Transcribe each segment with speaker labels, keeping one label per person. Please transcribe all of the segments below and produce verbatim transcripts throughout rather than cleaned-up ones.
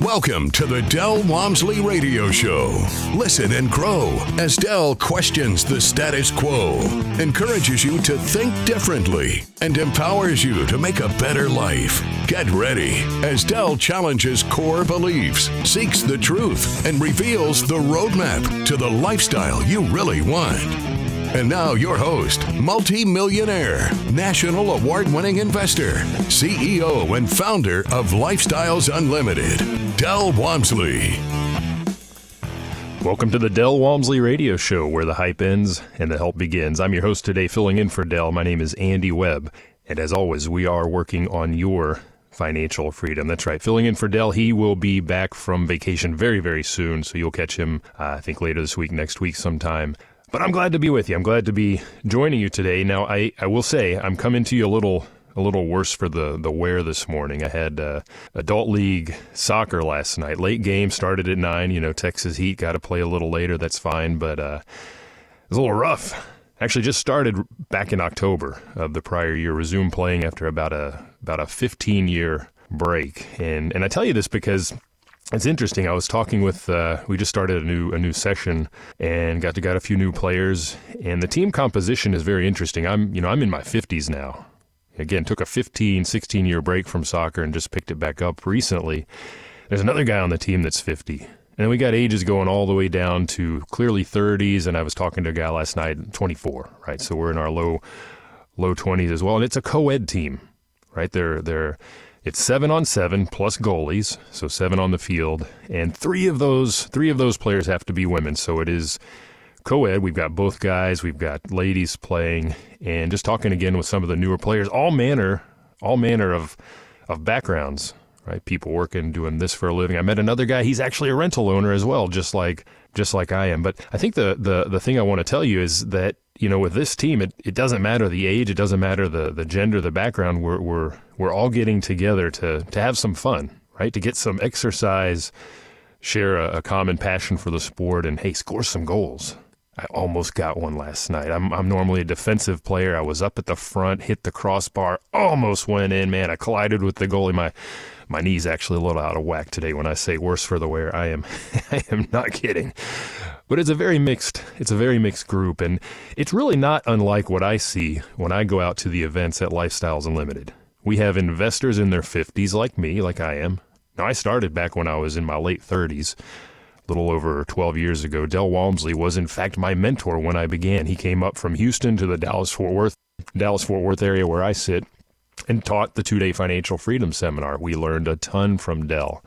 Speaker 1: Welcome to the Del Walmsley Radio Show. Listen and grow as Del questions the status quo, encourages you to think differently, and empowers you to make a better life. Get ready as Del challenges core beliefs, seeks the truth, and reveals the roadmap to the lifestyle you really want. And now your host, multi-millionaire, national award-winning investor, C E O and founder of Lifestyles Unlimited, Del Walmsley.
Speaker 2: Welcome to the Del Walmsley Radio Show, where the hype ends and the help begins. I'm your host today, filling in for Del. My name is Andy Webb, and as always, we are working on your financial freedom. That's right, filling in for Del. He will be back from vacation very, very soon, so you'll catch him, uh, I think, later this week, next week sometime. But I'm glad to be with you. I'm glad to be joining you today. Now, I, I will say I'm coming to you a little a little worse for the, the wear this morning. I had uh, adult league soccer last night. Late game, started at nine. You know, Texas Heat got to play a little later. That's fine. But uh, it was a little rough. Actually, just started back in October of the prior year. Resumed playing after about a about a fifteen-year break. And and I tell you this because it's interesting. I was talking with, uh, we just started a new a new session and got to got a few new players, and the team composition is very interesting. I'm, you know, I'm in my fifties now. Again, took a fifteen, sixteen year break from soccer and just picked it back up recently. There's another guy on the team that's fifty. And then we got ages going all the way down to clearly thirties, and I was talking to a guy last night, twenty-four, right? So we're in our low low twenties as well, and it's a co-ed team, right? They're they're It's seven on seven plus goalies, so seven on the field, and three of those three of those players have to be women. So it is co-ed. We've got both guys, we've got ladies playing, and just talking again with some of the newer players, all manner, all manner of of backgrounds, right? People working, doing this for a living. I met another guy. He's actually a rental owner as well, just like just like I am. But I think the the the thing I want to tell you is that, you know, with this team, it, it doesn't matter the age, it doesn't matter the, the gender, the background. We're we're we're all getting together to to have some fun, right? To get some exercise, share a, a common passion for the sport, and hey, score some goals. I almost got one last night. I'm I'm normally a defensive player. I was up at the front, hit the crossbar, almost went in. Man, I collided with the goalie. My my knee's actually a little out of whack today. When I say worse for the wear, I am I am not kidding. But it's a very mixed, it's a very mixed group, and it's really not unlike what I see when I go out to the events at Lifestyles Unlimited. We have investors in their fifties like me, like I am. Now, I started back when I was in my late thirties, a little over twelve years ago. Del Walmsley was, in fact, my mentor when I began. He came up from Houston to the Dallas-Fort Worth, Dallas-Fort Worth area where I sit and taught the two-day financial freedom seminar. We learned a ton from Del.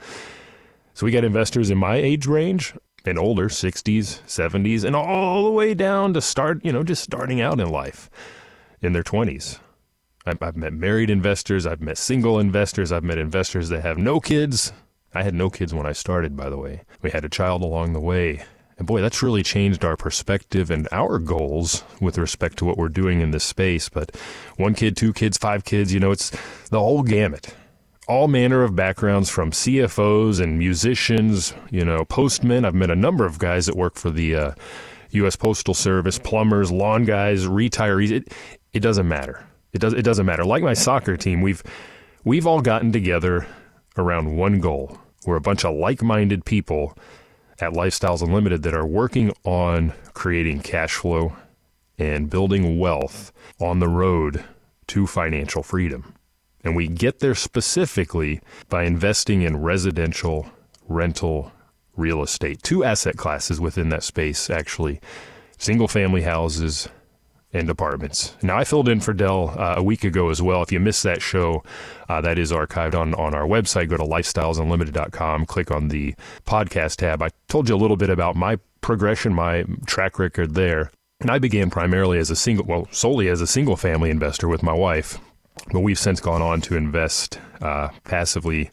Speaker 2: So we got investors in my age range and older, sixties, seventies, and all the way down to start, you know, just starting out in life in their twenties. I've, I've met married investors. I've met single investors. I've met investors that have no kids. I had no kids when I started, by the way. We had a child along the way. And boy, that's really changed our perspective and our goals with respect to what we're doing in this space. But one kid, two kids, five kids, you know, it's the whole gamut. All manner of backgrounds, from C F Os and musicians, you know, postmen. I've met a number of guys that work for the uh, U S Postal Service, plumbers, lawn guys, retirees. It it doesn't matter. It does it doesn't matter. Like my soccer team, we've we've all gotten together around one goal. We're a bunch of like-minded people at Lifestyles Unlimited that are working on creating cash flow and building wealth on the road to financial freedom. And we get there specifically by investing in residential, rental, real estate. Two asset classes within that space, actually. Single-family houses and apartments. Now, I filled in for Del uh, a week ago as well. If you missed that show, uh, that is archived on, on our website. Go to lifestyles unlimited dot com, click on the podcast tab. I told you a little bit about my progression, my track record there. And I began primarily as a single, well, solely as a single-family investor with my wife. But we've since gone on to invest uh, passively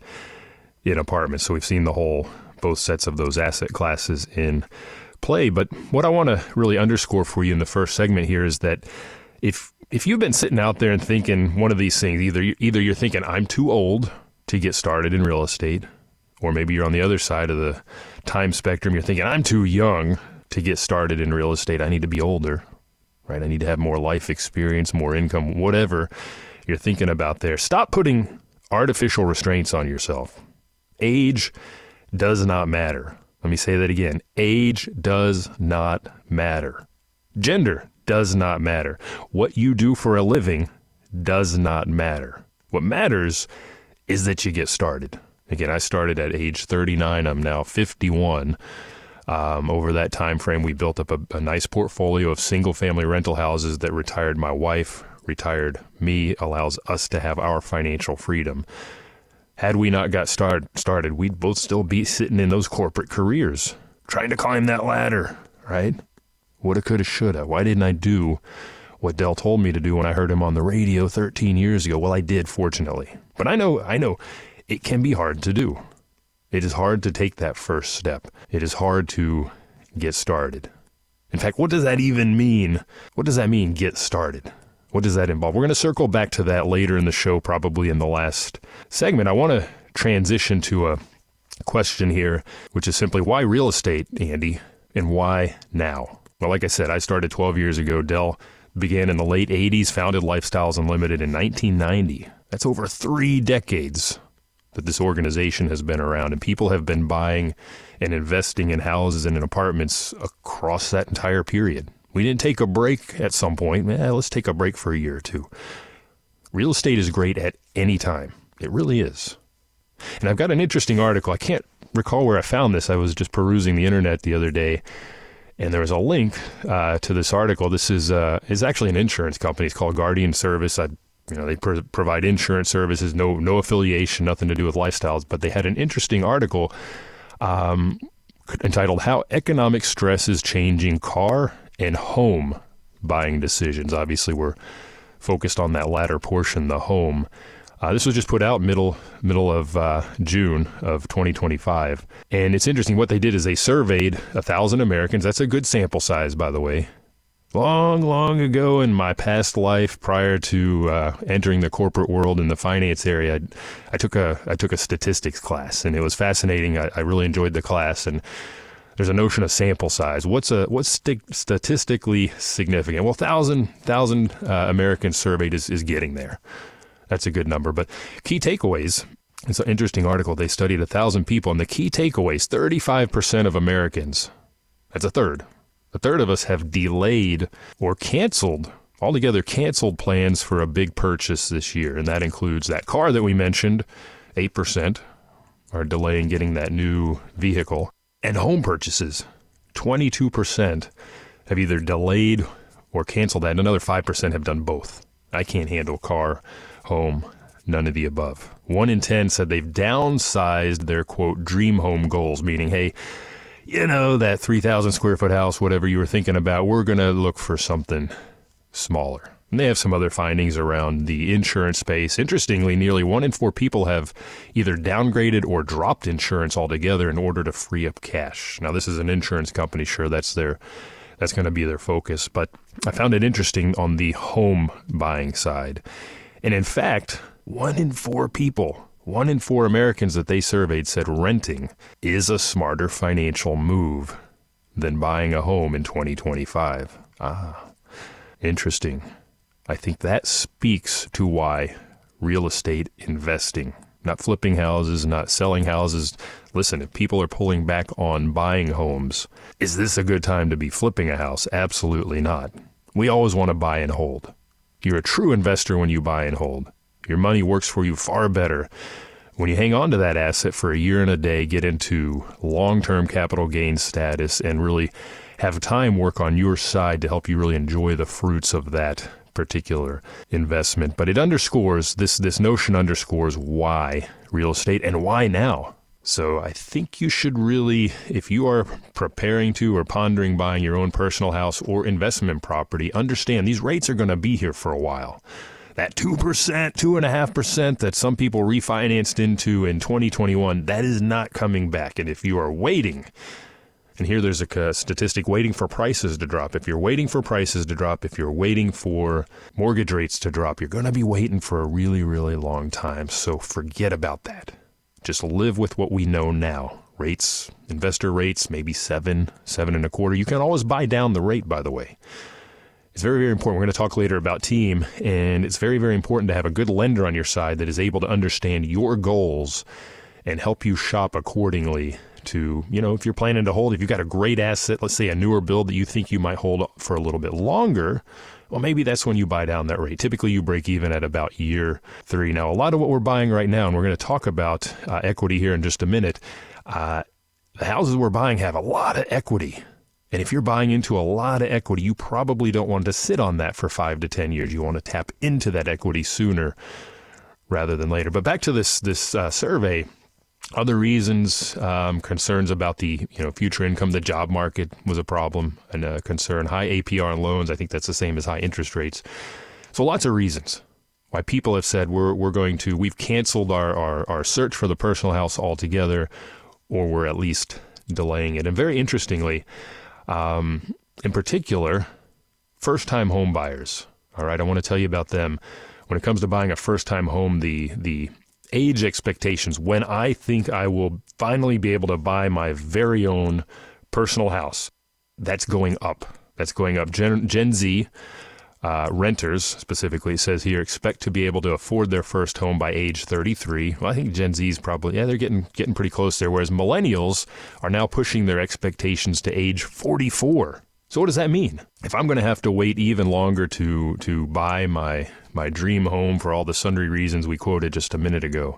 Speaker 2: in apartments. So we've seen the whole, both sets of those asset classes in play. But what I want to really underscore for you in the first segment here is that if if you've been sitting out there and thinking one of these things, either you, either you're thinking I'm too old to get started in real estate, or maybe you're on the other side of the time spectrum, you're thinking I'm too young to get started in real estate. I need to be older, right? I need to have more life experience, more income, whatever you're thinking about there. Stop putting artificial restraints on yourself. Age does not matter. Let me say that again. Age does not matter. Gender does not matter. What you do for a living does not matter. What matters is that you get started. Again, I started at age thirty-nine. I'm now fifty-one. Um, over that time frame, we built up a, a nice portfolio of single-family rental houses that retired my wife, retired me, allows us to have our financial freedom. Had we not got start, started, we'd both still be sitting in those corporate careers, trying to climb that ladder, right? Woulda, coulda, shoulda. Why didn't I do what Del told me to do when I heard him on the radio thirteen years ago? Well, I did, fortunately. But I know, I know it can be hard to do. It is hard to take that first step. It is hard to get started. In fact, what does that even mean? What does that mean, get started? What does that involve? We're going to circle back to that later in the show, probably in the last segment. I want to transition to a question here, which is simply, why real estate, Andy, and why now? Well, like I said, I started twelve years ago. Del began in the late eighties, founded Lifestyles Unlimited in nineteen ninety. That's over three decades that this organization has been around, and people have been buying and investing in houses and in apartments across that entire period. We didn't take a break at some point. Eh, let's take a break for a year or two. Real estate is great at any time. It really is. And I've got an interesting article. I can't recall where I found this. I was just perusing the internet the other day, and there was a link uh, to this article. This is uh, is actually an insurance company. It's called Guardian Service. I You know, they pr- provide insurance services, no no affiliation, nothing to do with Lifestyles. But they had an interesting article um, entitled "How Economic Stress is Changing Car and Home Buying Decisions." Obviously, we're focused on that latter portion, the home. Uh, this was just put out middle middle of uh, June of twenty twenty-five. And it's interesting. What they did is they surveyed one thousand Americans. That's a good sample size, by the way. Long, long ago in my past life, prior to uh, entering the corporate world in the finance area, I, I took a I took a statistics class, and it was fascinating. I, I really enjoyed the class, and there's a notion of sample size. What's a what's st- statistically significant? Well, thousand thousand uh, Americans surveyed is, is getting there. That's a good number. But key takeaways. It's an interesting article. They studied a thousand people, and the key takeaways: thirty-five percent of Americans. That's a third. A third of us have delayed or canceled, altogether canceled plans for a big purchase this year. And that includes that car that we mentioned, eight percent are delaying getting that new vehicle. And home purchases, twenty-two percent have either delayed or canceled that. And another five percent have done both. I can't handle car, home, none of the above. One in ten said they've downsized their, quote, dream home goals, meaning, hey, you know, that three thousand square foot house, whatever you were thinking about, we're going to look for something smaller. And they have some other findings around the insurance space. Interestingly, nearly one in four people have either downgraded or dropped insurance altogether in order to free up cash. Now, this is an insurance company. Sure, that's their, that's going to be their focus. But I found it interesting on the home buying side. And in fact, one in four people One in four Americans that they surveyed said renting is a smarter financial move than buying a home in twenty twenty-five. Ah, interesting. I think that speaks to why real estate investing, not flipping houses, not selling houses. Listen, if people are pulling back on buying homes, is this a good time to be flipping a house? Absolutely not. We always want to buy and hold. You're a true investor when you buy and hold. Your money works for you far better when you hang on to that asset for a year and a day, get into long-term capital gain status, and really have time work on your side to help you really enjoy the fruits of that particular investment. But it underscores, this, this notion underscores why real estate and why now. So I think you should really, if you are preparing to or pondering buying your own personal house or investment property, understand these rates are going to be here for a while. That two percent, two point five percent that some people refinanced into in twenty twenty-one, that is not coming back. And if you are waiting, and here there's a statistic, waiting for prices to drop. If you're waiting for prices to drop, if you're waiting for mortgage rates to drop, you're going to be waiting for a really, really long time. So forget about that. Just live with what we know now. Rates, investor rates, maybe seven, seven and a quarter. You can always buy down the rate, by the way. It's very, very important. We're going to talk later about team, and it's very, very important to have a good lender on your side that is able to understand your goals and help you shop accordingly to, you know, if you're planning to hold, if you've got a great asset, let's say a newer build that you think you might hold for a little bit longer, well, maybe that's when you buy down that rate. Typically, you break even at about year three. Now, a lot of what we're buying right now, and we're going to talk about uh, equity here in just a minute, uh, the houses we're buying have a lot of equity. And if you're buying into a lot of equity, you probably don't want to sit on that for five to ten years. You want to tap into that equity sooner rather than later. But back to this this uh, survey, other reasons, um, concerns about the you know future income, the job market was a problem and a concern. High A P R on loans, I think that's the same as high interest rates. So lots of reasons why people have said we're we're going to, we've canceled our, our, our search for the personal house altogether, or we're at least delaying it. And very interestingly, Um, in particular, first-time home buyers. All right, I want to tell you about them. When it comes to buying a first-time home, the the age expectations, when I think I will finally be able to buy my very own personal house, that's going up. That's going up. Gen, Gen Z uh, renters, specifically, says here, expect to be able to afford their first home by age thirty-three. Well, I think Gen Z's probably, yeah, they're getting getting pretty close there, whereas millennials are now pushing their expectations to age forty-four. So what does that mean? If I'm going to have to wait even longer to to buy my my dream home for all the sundry reasons we quoted just a minute ago,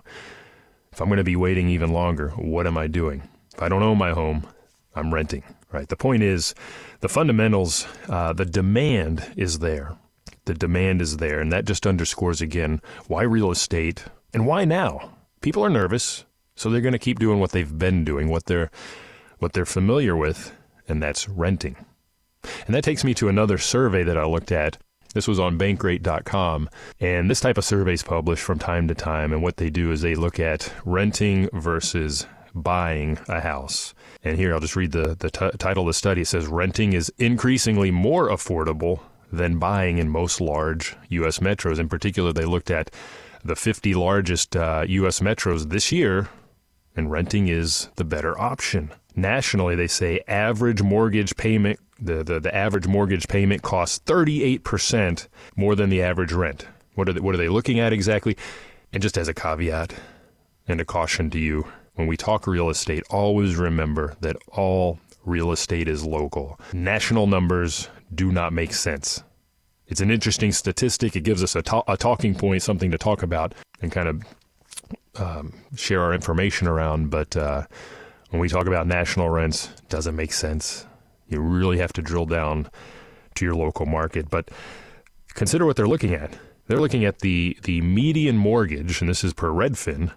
Speaker 2: if I'm going to be waiting even longer, what am I doing? If I don't own my home, I'm renting, right? The point is, the fundamentals, uh, the demand is there. The demand is there, and that just underscores again why real estate and why now. People are nervous, so they're going to keep doing what they've been doing, what they're what they're familiar with, and that's renting. And that takes me to another survey that I looked at. This was on bankrate dot com, and this type of survey is published from time to time, and what they do is they look at renting versus buying a house. And here, I'll just read the, the t- title of the study. It says, renting is increasingly more affordable than buying in most large U S metros. In particular, they looked at the fifty largest uh, U S metros this year, and renting is the better option. Nationally, they say average mortgage payment, the, the, the average mortgage payment costs thirty-eight percent more than the average rent. What are they, what are they looking at exactly? And just as a caveat and a caution to you, when we talk real estate, always remember that all real estate is local. National numbers do not make sense. It's an interesting statistic. It gives us a, to- a talking point, something to talk about and kind of um, share our information around. But uh, when we talk about national rents, it doesn't make sense. You really have to drill down to your local market. But consider what they're looking at. They're looking at the, the median mortgage, and this is per Redfin,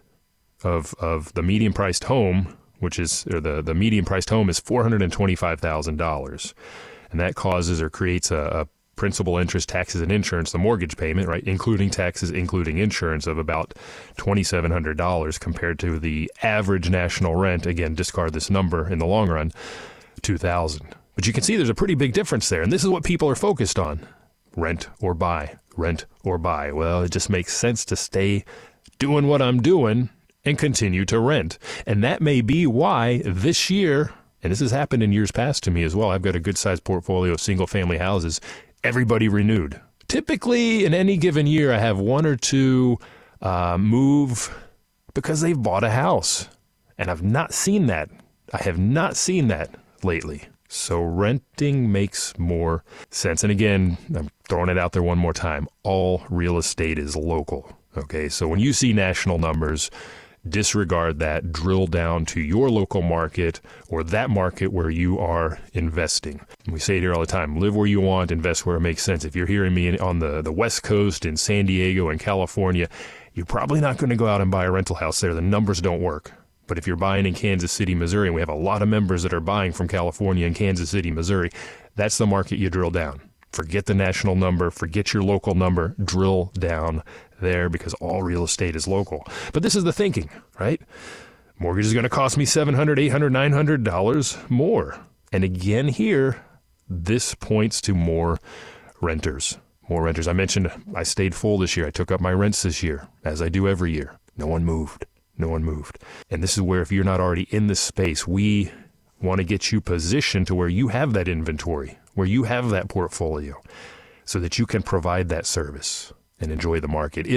Speaker 2: of of the median priced home, which is, or the, the median priced home is four hundred twenty-five thousand dollars. And that causes or creates a, a principal, interest, taxes, and insurance, the mortgage payment, right, including taxes, including insurance, of about twenty-seven hundred dollars compared to the average national rent. Again, discard this number in the long run, two thousand dollars. But you can see there's a pretty big difference there. And this is what people are focused on. Rent or buy, rent or buy. Well, it just makes sense to stay doing what I'm doing and continue to rent. And that may be why this year, and this has happened in years past to me as well, I've got a good-sized portfolio of single-family houses, everybody renewed. Typically, in any given year, I have one or two uh, move because they've bought a house. And I've not seen that. I have not seen that lately. So renting makes more sense. And again, I'm throwing it out there one more time. All real estate is local. Okay, so when you see national numbers, disregard that, drill down to your local market or that market where you are investing. We say it here all the time, live where you want, invest where it makes sense. If you're hearing me on the, the West Coast in San Diego and California, you're probably not going to go out and buy a rental house there. The numbers don't work. But if you're buying in Kansas City, Missouri, and we have a lot of members that are buying from California and Kansas City, Missouri, that's the market you drill down. Forget the national number, forget your local number, drill down there because all real estate is local. But this is the thinking, right? Mortgage is going to cost me seven hundred dollars, eight hundred dollars, nine hundred dollars more. And again here, this points to more renters. More renters. I mentioned I stayed full this year. I took up my rents this year, as I do every year. No one moved. No one moved. And this is where, if you're not already in this space, we want to get you positioned to where you have that inventory, where you have that portfolio, so that you can provide that service and enjoy the market. If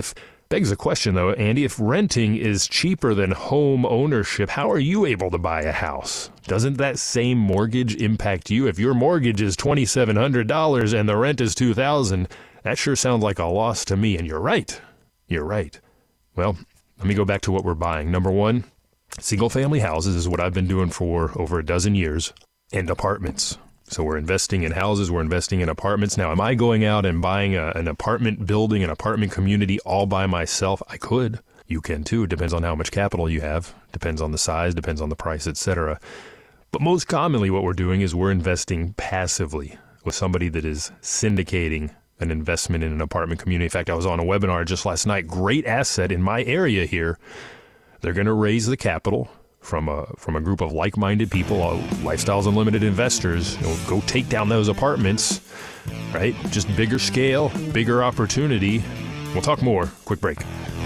Speaker 2: Begs the question, though, Andy, if renting is cheaper than home ownership, how are you able to buy a house? Doesn't that same mortgage impact you? If your mortgage is two thousand seven hundred dollars and the rent is two thousand dollars, that sure sounds like a loss to me. And you're right. You're right. Well, let me go back to what we're buying. Number one, single-family houses is what I've been doing for over a dozen years, and apartments. So we're investing in houses, we're investing in apartments. Now, am I going out and buying a, an apartment building, an apartment community all by myself? I could. You can too. It depends on how much capital you have. Depends on the size, depends on the price, et cetera. But most commonly what we're doing is we're investing passively with somebody that is syndicating an investment in an apartment community. In fact, I was on a webinar just last night. Great asset in my area here. They're going to raise the capital from a from a group of like-minded people, uh, Lifestyles Unlimited investors. You know, go take down those apartments, right? Just bigger scale, bigger opportunity. We'll talk more. Quick break.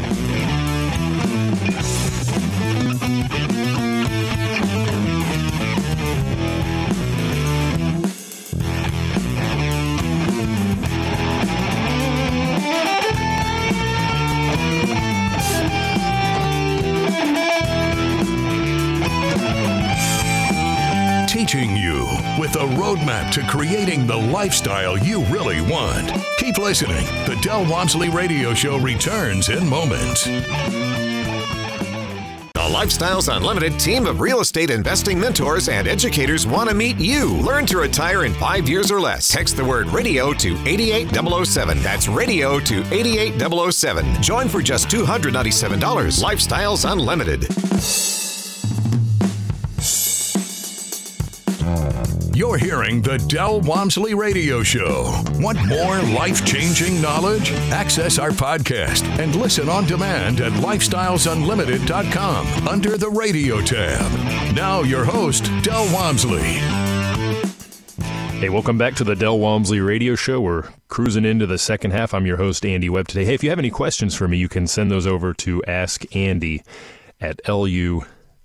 Speaker 1: Teaching you with a roadmap to creating the lifestyle you really want. Keep listening. The Del Walmsley Radio Show returns in moments.
Speaker 3: The Lifestyles Unlimited team of real estate investing mentors and educators want to meet you. Learn to retire in five years or less. Text the word radio to eight eight zero zero seven. That's radio to eight eight zero zero seven. Join for just two hundred ninety-seven dollars. Lifestyles Unlimited.
Speaker 1: You're hearing the Del Walmsley Radio Show. Want more life-changing knowledge? Access our podcast and listen on demand at lifestyles unlimited dot com under the radio tab. Now your host, Del Walmsley.
Speaker 2: Hey, welcome back to the Del Walmsley Radio Show. We're cruising into the second half. I'm your host, Andy Webb, today. Hey, if you have any questions for me, you can send those over to ask andy at luinc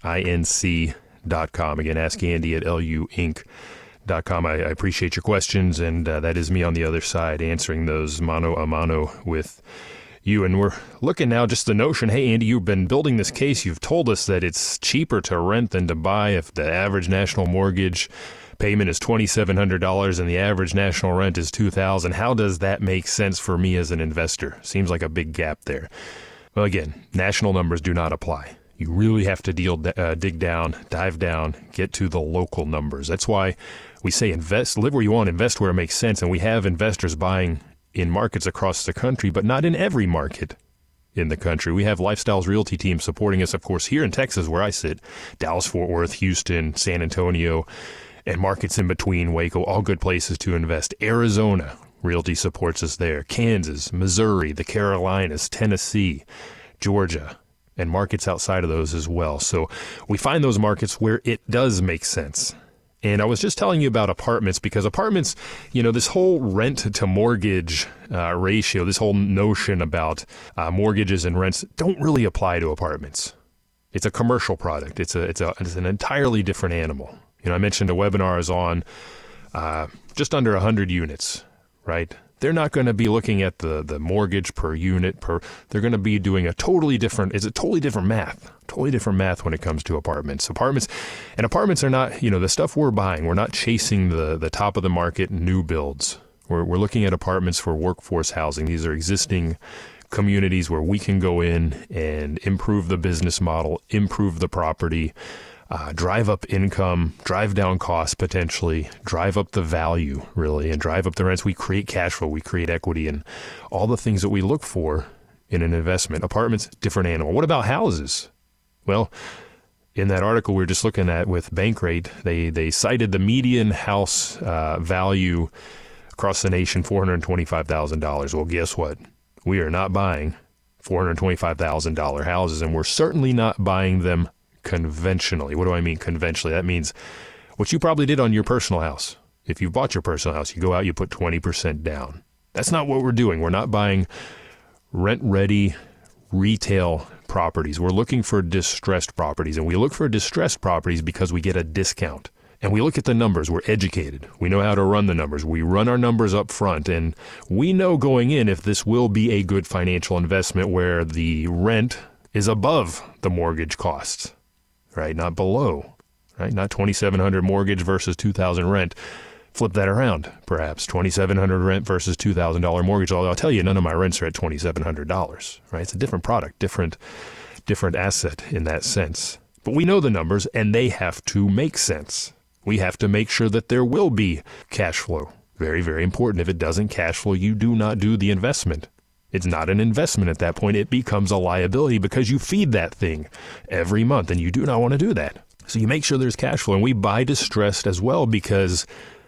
Speaker 2: dot com. Again, ask andy at luinc dot com. I, I appreciate your questions, and uh, that is me on the other side answering those mano a mano with you. And we're looking now just the notion, hey, Andy, you've been building this case. You've told us that it's cheaper to rent than to buy if the average national mortgage payment is two thousand seven hundred dollars and the average national rent is two thousand dollars. How does that make sense for me as an investor? Seems like a big gap there. Well, again, national numbers do not apply. You really have to deal, uh, dig down, dive down, get to the local numbers. That's why we say invest, live where you want, invest where it makes sense. And we have investors buying in markets across the country, but not in every market in the country. We have Lifestyles Realty team supporting us, of course, here in Texas, where I sit, Dallas, Fort Worth, Houston, San Antonio, and markets in between, Waco, all good places to invest. Arizona, Realty supports us there. Kansas, Missouri, the Carolinas, Tennessee, Georgia, and markets outside of those as well. So we find those markets where it does make sense. And I was just telling you about apartments because apartments, you know, this whole rent to mortgage uh, ratio, this whole notion about uh, mortgages and rents don't really apply to apartments. It's a commercial product. It's a it's a it's an entirely different animal. You know, I mentioned a webinar is on uh, just under one hundred units, right? They're not going to be looking at the, the mortgage per unit per. They're going to be doing a totally different. It's a totally different math. Totally different math when it comes to apartments. Apartments and apartments are not. You know, the stuff we're buying. We're not chasing the the top of the market new builds. We're we're looking at apartments for workforce housing. These are existing communities where we can go in and improve the business model, improve the property. Uh, drive up income, drive down costs potentially, drive up the value really, and drive up the rents. We create cash flow, we create equity, and all the things that we look for in an investment. Apartments, different animal. What about houses? Well, in that article we were just looking at with Bankrate, they they cited the median house uh, value across the nation, four hundred twenty-five thousand dollars. Well, guess what? We are not buying four hundred twenty-five thousand dollars houses, and we're certainly not buying them conventionally. What do I mean conventionally? That means what you probably did on your personal house. If you bought your personal house, you go out, you put twenty percent down. That's not what we're doing. We're not buying rent-ready retail properties. We're looking for distressed properties, and we look for distressed properties because we get a discount. and we look at the numbers. We're educated. We know how to run the numbers. We run our numbers up front, and we know going in if this will be a good financial investment where the rent is above the mortgage costs, right? Not below, right? Not twenty-seven hundred dollars mortgage versus two thousand dollars rent. Flip that around, perhaps. twenty-seven hundred dollars rent versus two thousand dollars mortgage. Although I'll tell you, none of my rents are at twenty-seven hundred dollars, right? It's a different product, different, different asset in that sense. But we know the numbers, and they have to make sense. We have to make sure that there will be cash flow. Very, very important. If it doesn't cash flow, you do not do the investment. It's not an investment at that point. It becomes a liability because you feed that thing every month, and you do not want to do that. So you make sure there's cash flow. And we buy distressed as well, because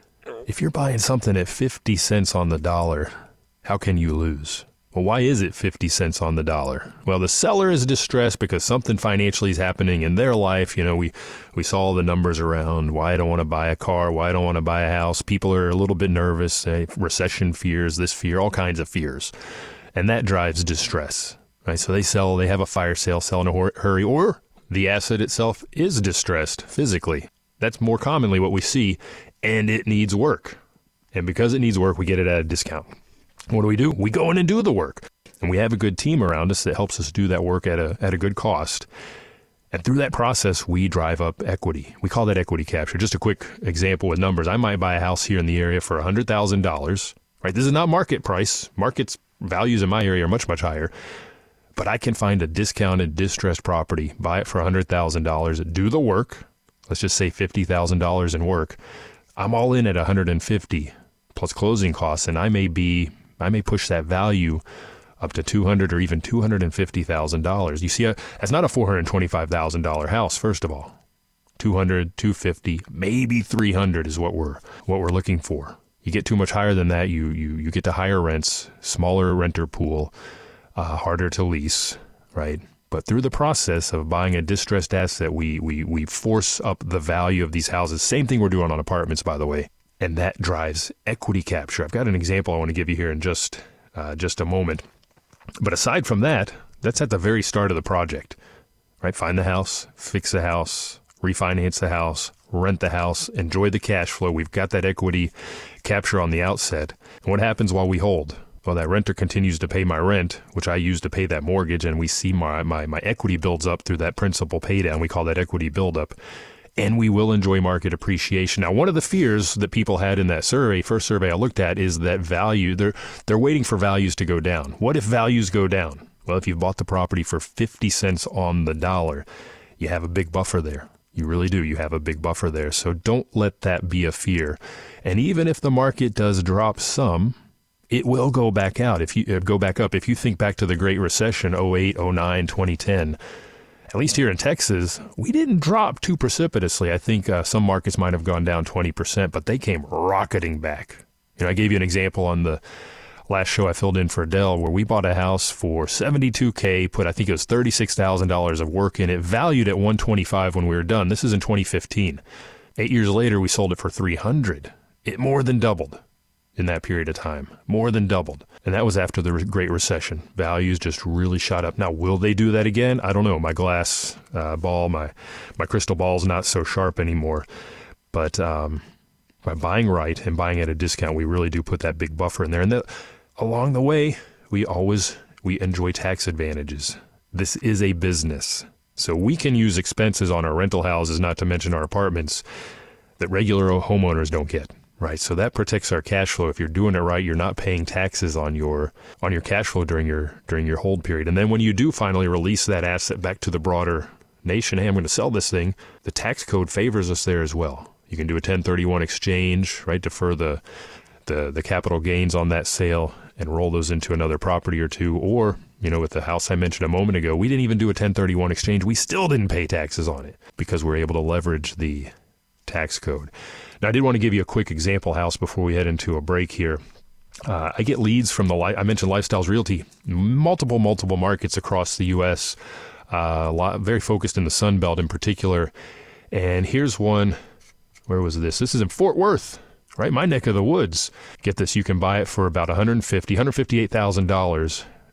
Speaker 2: if you're buying something at fifty cents on the dollar, how can you lose? Well, why is it fifty cents on the dollar? Well, the seller is distressed because something financially is happening in their life. You know, we, we saw the numbers around why I don't want to buy a car, why I don't want to buy a house. People are a little bit nervous, uh, recession fears, this fear, all kinds of fears. And that drives distress, right? So they sell, they have a fire sale, sell in a hor- hurry, or the asset itself is distressed physically. That's more commonly what we see, and it needs work. And because it needs work, we get it at a discount. What do we do? We go in and do the work. And we have a good team around us that helps us do that work at a at a good cost. And through that process, we drive up equity. We call that equity capture. Just a quick example with numbers. I might buy a house here in the area for one hundred thousand dollars. Right? This is not market price. Market's values in my area are much, much higher. But I can find a discounted, distressed property, buy it for one hundred thousand dollars, do the work. Let's just say fifty thousand dollars in work. I'm all in at one hundred fifty plus closing costs, and I may be I may push that value up to two hundred thousand dollars or even two hundred fifty thousand dollars. You see, that's not a four hundred twenty-five thousand dollars house, first of all. two hundred, two hundred fifty, maybe three hundred is what we're what we're looking for. You get too much higher than that, you you you get to higher rents, smaller renter pool, uh, harder to lease, right? But through the process of buying a distressed asset, we we we force up the value of these houses. Same thing we're doing on apartments, by the way. And that drives equity capture. I've got an example I want to give you here in just uh, just a moment. But aside from that, that's at the very start of the project, right? Find the house, fix the house, refinance the house, rent the house, enjoy the cash flow. We've got that equity capture on the outset. And what happens while we hold? Well, that renter continues to pay my rent, which I use to pay that mortgage, and we see my my, my equity builds up through that principal pay down. We call that equity buildup. And we will enjoy market appreciation. Now, one of the fears that people had in that survey, first survey I looked at, is that value, they're they're waiting for values to go down. What if values go down? Well, if you've bought the property for fifty cents on the dollar, you have a big buffer there. You really do. You have a big buffer there. So don't let that be a fear. And even if the market does drop some, it will go back out. If you uh, go back up, if you think back to the Great Recession, oh eight, oh nine, twenty ten, at least here in Texas, we didn't drop too precipitously. I think uh, some markets might have gone down twenty percent, but they came rocketing back. You know, I gave you an example on the last show I filled in for Dell, where we bought a house for seventy-two thousand dollars, put I think it was thirty-six thousand dollars of work in it, valued at one hundred twenty-five thousand dollars when we were done. This is in twenty fifteen. Eight years later, we sold it for three hundred thousand dollars. It more than doubled in that period of time, more than doubled. And that was after the Great Recession. Values just really shot up. Now, will they do that again? I don't know. My glass uh, ball, my my crystal ball is not so sharp anymore. But um, by buying right and buying at a discount, we really do put that big buffer in there. And that, along the way, we always we enjoy tax advantages. This is a business. So we can use expenses on our rental houses, not to mention our apartments, that regular homeowners don't get. Right, so that protects our cash flow. If you're doing it right, you're not paying taxes on your on your cash flow during your during your hold period. And then when you do finally release that asset back to the broader nation, hey, I'm going to sell this thing, the tax code favors us there as well. You can do a ten thirty-one exchange, right, defer the the the capital gains on that sale and roll those into another property or two. Or, you know, with the house I mentioned a moment ago, we didn't even do a ten thirty-one exchange. We still didn't pay taxes on it because we're able to leverage the tax code. Now, I did want to give you a quick example house before we head into a break here. Uh, I get leads from the, I mentioned Lifestyles Realty, multiple, multiple markets across the U S, uh, a lot, very focused in the Sun Belt in particular. And here's one, where was this? This is in Fort Worth, right? My neck of the woods. Get this, you can buy it for about one hundred fifty thousand dollars, one hundred fifty-eight thousand dollars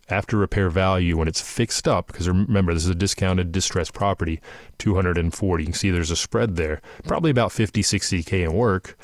Speaker 2: after repair value, when it's fixed up, because remember, this is a discounted distressed property, two hundred forty. You can see there's a spread there, probably about fifty, sixty K in work.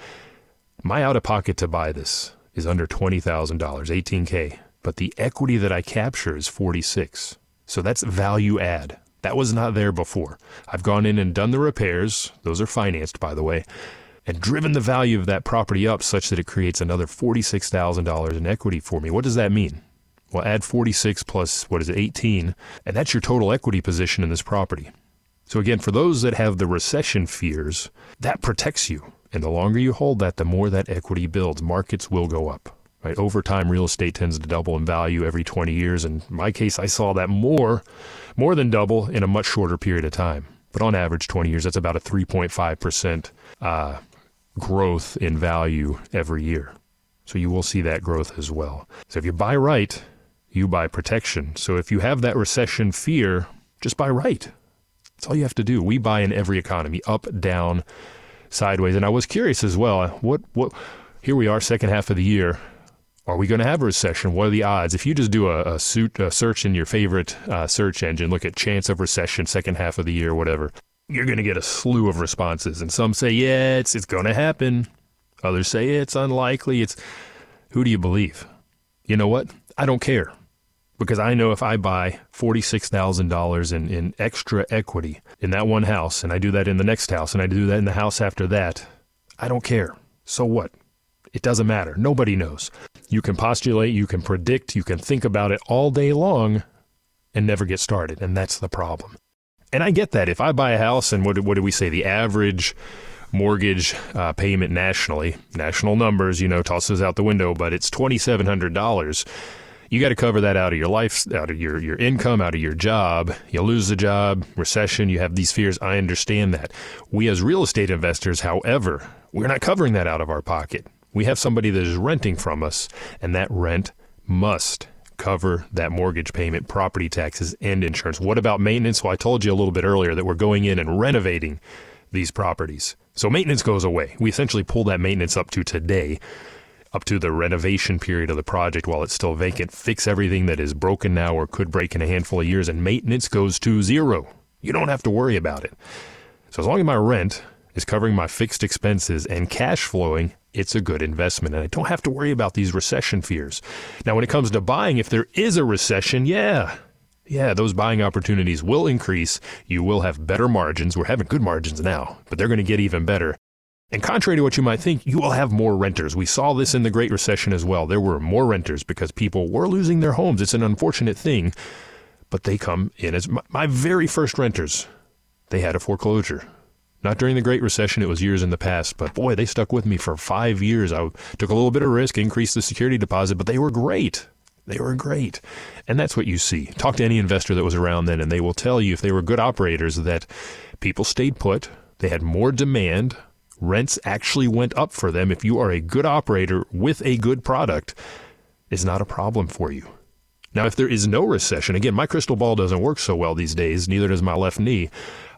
Speaker 2: My out-of-pocket to buy this is under twenty thousand dollars, eighteen K. But the equity that I capture is forty-six. So that's value add. That was not there before. I've gone in and done the repairs. Those are financed, by the way, and driven the value of that property up such that it creates another forty-six thousand dollars in equity for me. What does that mean? Well, add forty-six plus, what is it, eighteen, and that's your total equity position in this property. So again, for those that have the recession fears, that protects you. And the longer you hold that, the more that equity builds. Markets will go up. Right? Over time, real estate tends to double in value every twenty years. In my case, I saw that more, more than double in a much shorter period of time. But on average, twenty years, that's about a three point five percent uh, growth in value every year. So you will see that growth as well. So if you buy right, you buy protection. So if you have that recession fear, just buy right. That's all you have to do. We buy in every economy, up, down, sideways. And I was curious as well, what, what, here we are, second half of the year. Are we going to have a recession? What are the odds? If you just do a, a, suit, a search in your favorite uh, search engine, look at chance of recession, second half of the year, whatever, you're going to get a slew of responses. And some say, yeah, it's, it's going to happen. Others say it's unlikely. It's who do you believe? You know what? I don't care. Because I know if I buy forty-six thousand dollars in, in extra equity in that one house, and I do that in the next house, and I do that in the house after that, I don't care. So what? It doesn't matter. Nobody knows. You can postulate, you can predict, you can think about it all day long and never get started, and that's the problem. And I get that. If I buy a house, and what did, what did we say? The average mortgage uh, payment nationally, national numbers, you know, tosses out the window, but it's twenty-seven hundred dollars. You got to cover that out of your life, out of your, your income, out of your job. You lose the job, recession, you have these fears. I understand that. We as real estate investors, however, we're not covering that out of our pocket. We have somebody that is renting from us, and that rent must cover that mortgage payment, property taxes, and insurance. What about maintenance? Well, I told you a little bit earlier that we're going in and renovating these properties. So maintenance goes away. We essentially pull that maintenance up to today, up to the renovation period of the project while it's still vacant, fix everything that is broken now or could break in a handful of years, and maintenance goes to zero. You don't have to worry about it. So as long as my rent is covering my fixed expenses and cash flowing, it's a good investment, and I don't have to worry about these recession fears. Now, when it comes to buying, if there is a recession, yeah, yeah, those buying opportunities will increase. You will have better margins. We're having good margins now, but they're going to get even better. And contrary to what you might think, you will have more renters. We saw this in the Great Recession as well. There were more renters because people were losing their homes. It's an unfortunate thing, but they come in as my, my very first renters. They had a foreclosure. Not during the Great Recession. It was years in the past, but boy, they stuck with me for five years. I took a little bit of risk, increased the security deposit, but they were great. They were great. And that's what you see. Talk to any investor that was around then, and they will tell you if they were good operators that people stayed put. They had more demand. Rents actually went up for them. If you are a good operator with a good product, it's not a problem for you. Now, if there is no recession, again, my crystal ball doesn't work so well these days, neither does my left knee.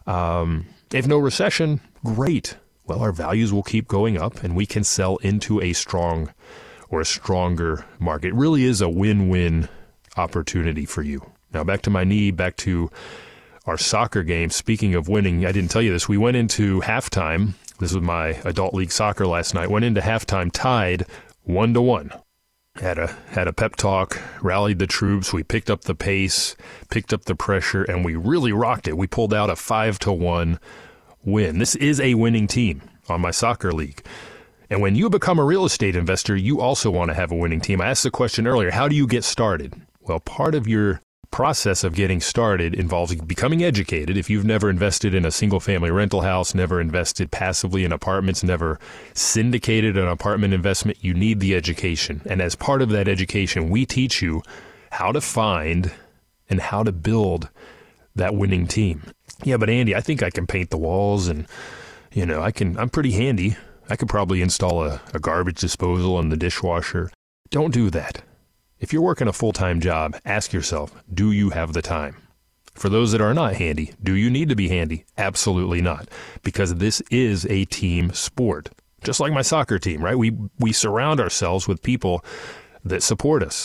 Speaker 2: Um, if no recession, great. Well, our values will keep going up and we can sell into a strong or a stronger market. It really is a win-win opportunity for you. Now, back to my knee, back to our soccer game. Speaking of winning, I didn't tell you this. We went into halftime. This was my adult league soccer last night. Went into halftime tied one to one. Had a had a pep talk, rallied the troops. We picked up the pace, picked up the pressure, and we really rocked it. We pulled out a five to one win. This is a winning team on my soccer league. And when you become a real estate investor, you also want to have a winning team. I asked the question earlier, how do you get started? Well, part of your process of getting started involves becoming educated. If you've never invested in a single-family rental house, never invested passively in apartments, never syndicated an apartment investment, you need the education. And as part of that education, we teach you how to find and how to build that winning team. Yeah, but Andy, I think I can paint the walls and, you know, I can, I'm pretty handy. I could probably install a, a garbage disposal and the dishwasher. Don't do that. If you're working a full-time job, ask yourself, do you have the time? For those that are not handy, do you need to be handy? Absolutely not, because this is a team sport. Just like my soccer team, right? We we surround ourselves with people that support us.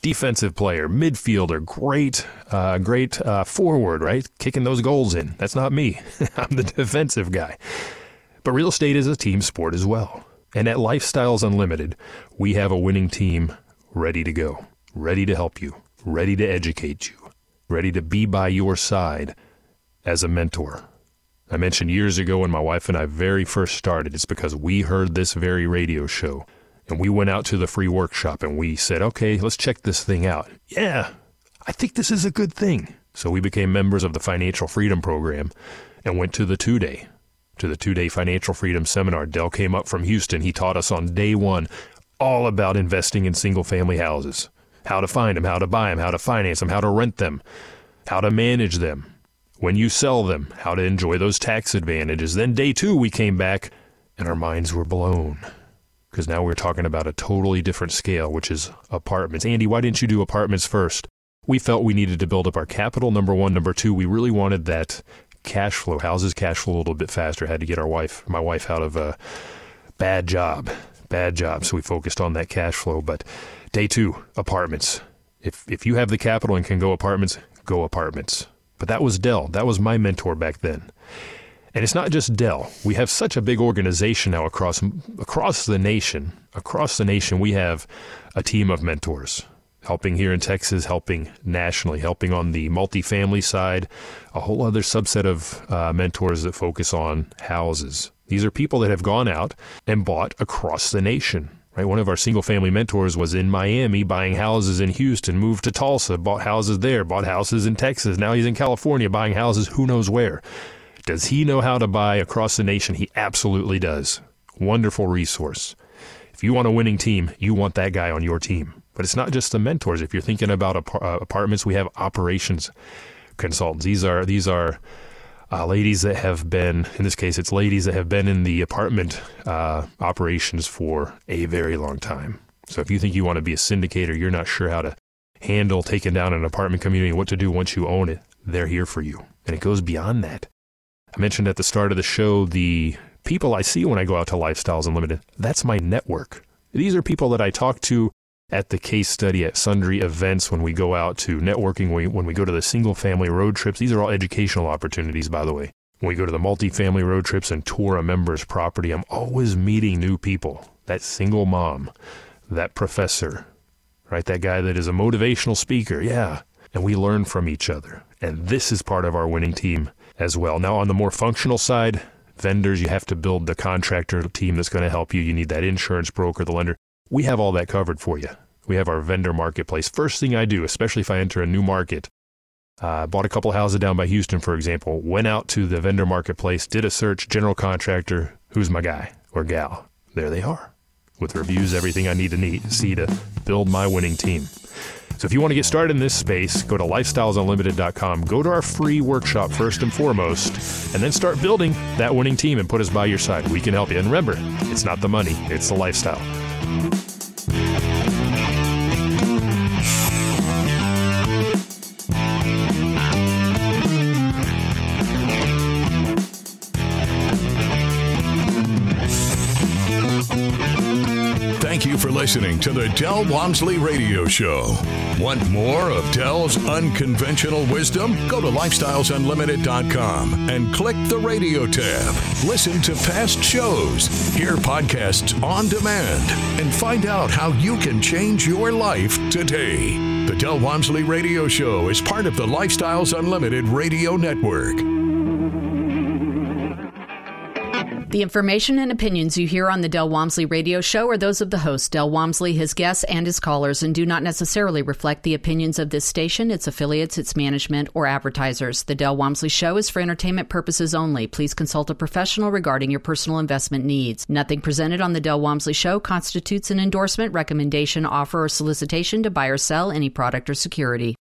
Speaker 2: defensive player, midfielder, great, uh, great uh, forward, right? Kicking those goals in. That's not me. I'm the defensive guy. But real estate is a team sport as well. And at Lifestyles Unlimited, we have a winning team ready to go, ready to help you, ready to educate you, ready to be by your side as a mentor. I mentioned years ago when my wife and I very first started, it's because we heard this very radio show. And we went out to the free workshop and we said, okay, let's check this thing out. Yeah, I think this is a good thing. So we became members of the Financial Freedom Program and went to the two-day, to the two-day Financial Freedom Seminar. Dell came up from Houston. He taught us on day one all about investing in single-family houses, how to find them, how to buy them, how to finance them, how to rent them, how to manage them, when you sell them, how to enjoy those tax advantages. Then day two, we came back and our minds were blown. Because now we're talking about a totally different scale, which is apartments. Andy, why didn't you do apartments first? We felt we needed to build up our capital, number one. Number two, we really wanted that cash flow, houses cash flow a little bit faster. Had to get our wife, my wife out of a bad job, bad job. So we focused on that cash flow. But day two, apartments. If if you have the capital and can go apartments, go apartments. But that was Dell. That was my mentor back then. And it's not just Dell. We have such a big organization now across across the nation. Across the nation, we have a team of mentors helping here in Texas, helping nationally, helping on the multifamily side, a whole other subset of uh, mentors that focus on houses. These are people that have gone out and bought across the nation. Right? One of our single-family mentors was in Miami buying houses in Houston, moved to Tulsa, bought houses there, bought houses in Texas. Now he's in California buying houses who knows where. Does he know how to buy across the nation? He absolutely does. Wonderful resource. If you want a winning team, you want that guy on your team. But it's not just the mentors. If you're thinking about ap- uh, apartments, we have operations consultants. These are these are uh, ladies that have been, in this case, it's ladies that have been in the apartment uh, operations for a very long time. So if you think you want to be a syndicator, you're not sure how to handle taking down an apartment community, what to do once you own it, they're here for you. And it goes beyond that. I mentioned at the start of the show, the people I see when I go out to Lifestyles Unlimited, that's my network. These are people that I talk to at the case study, at sundry events, when we go out to networking, when we, when we go to the single-family road trips. These are all educational opportunities, by the way. When we go to the multifamily road trips and tour a member's property, I'm always meeting new people. That single mom, that professor, right? That guy that is a motivational speaker, yeah. And we learn from each other. And this is part of our winning team as well. Now, on the more functional side, vendors, you have to build the contractor team that's going to help you. You need that insurance broker, the lender. We have all that covered for you. We have our vendor marketplace. First thing I do, especially if I enter a new market, uh, bought a couple of houses down by Houston, for example, went out to the vendor marketplace, did a search, general contractor, who's my guy or gal? There they are, with reviews, everything I need to need, see to build my winning team. So if you want to get started in this space, go to lifestyles unlimited dot com. Go to our free workshop first and foremost, and then start building that winning team and put us by your side. We can help you. And remember, it's not the money, it's the lifestyle.
Speaker 1: Thank you for listening to the Del Walmsley Radio Show. Want more of Del's unconventional wisdom? Go to lifestyles unlimited dot com and click the radio tab. Listen to past shows, hear podcasts on demand, and find out how you can change your life today. The Del Walmsley Radio Show is part of the Lifestyles Unlimited Radio Network.
Speaker 4: The information and opinions you hear on the Del Walmsley Radio Show are those of the host, Del Walmsley, his guests, and his callers, and do not necessarily reflect the opinions of this station, its affiliates, its management, or advertisers. The Del Walmsley Show is for entertainment purposes only. Please consult a professional regarding your personal investment needs. Nothing presented on the Del Walmsley Show constitutes an endorsement, recommendation, offer, or solicitation to buy or sell any product or security.